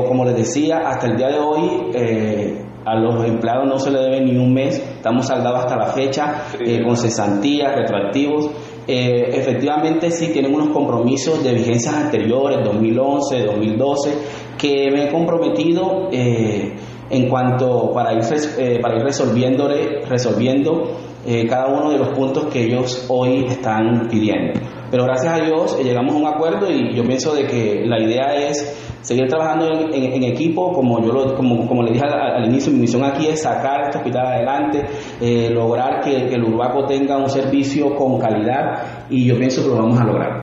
pero como les decía, hasta el día de hoy a los empleados no se le debe ni un mes, estamos saldados hasta la fecha, con cesantías, retroactivos. Efectivamente sí tienen unos compromisos de vigencias anteriores, 2011, 2012, que me he comprometido en cuanto para ir resolviendo cada uno de los puntos que ellos hoy están pidiendo. Pero gracias a Dios llegamos a un acuerdo y yo pienso de que la idea es seguir trabajando en equipo, como le dije al inicio. Mi misión aquí es sacar este hospital adelante, lograr que el Urbaco tenga un servicio con calidad, y yo pienso que lo vamos a lograr.